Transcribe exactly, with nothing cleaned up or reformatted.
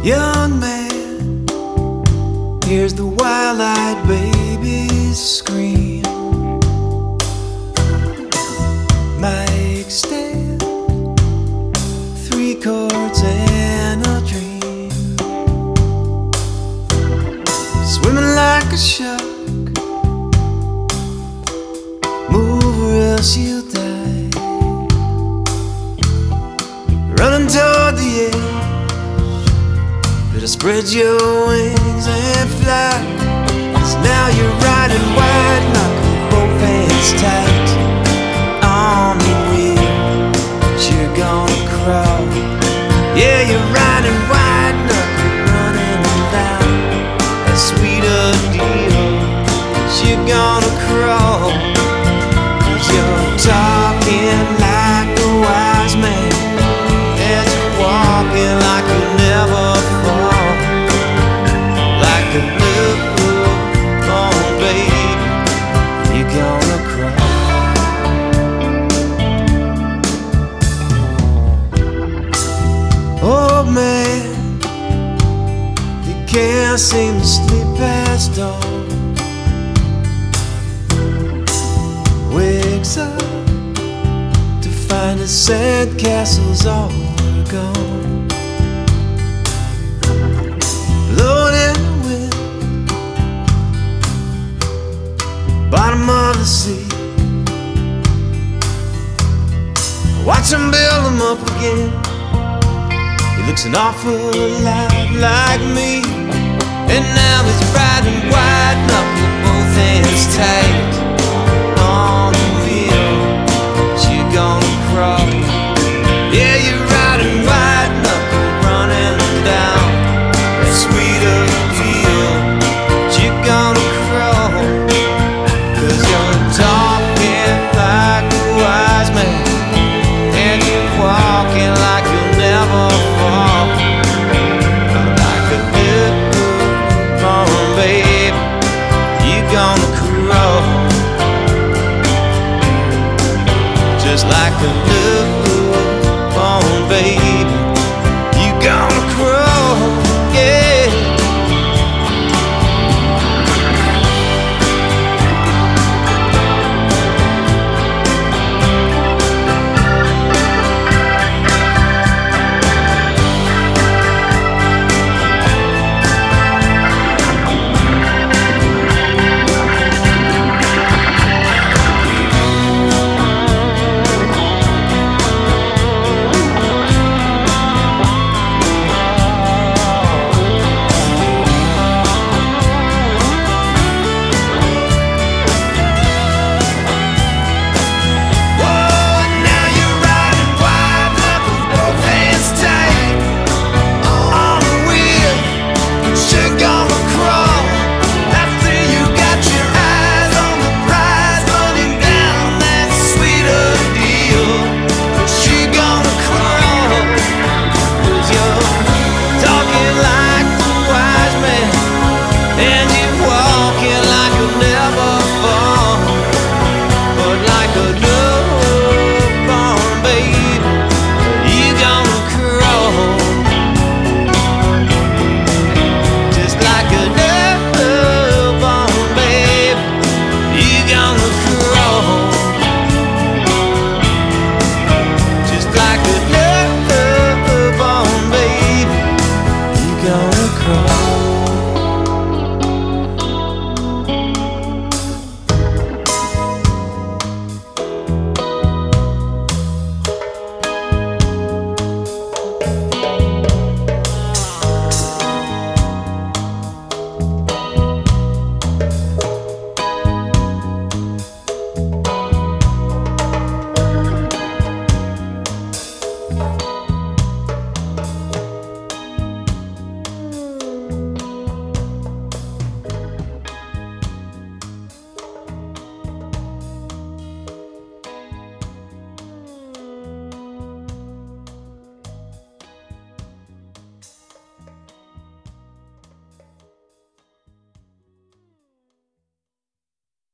Young man, here's the wild-eyed baby's scream. Mic stand, three chords and a dream. Swimming like a shark, move or else you'll die. Running toward the edge, better spread your wings and fly. 'Cause now you're riding wide knuckle, both hands tight on the wheel, but you're gonna crawl. Yeah, you're riding wide knuckle, running down that sweeter deal, but you're gonna crawl. 'Cause you're talking like a wise man, and you're walking like you'll never fall. Like a newborn baby, you're gonna cry. Oh man, you can't seem to sleep past dawn. Wakes up to find the sandcastles all gone. Blowing in the wind, bottom of the sea. Watch him build them up again. He looks an awful lot like me. And now he's riding wide knuckle, both hands tight on the wheel, but you're gonna crawl.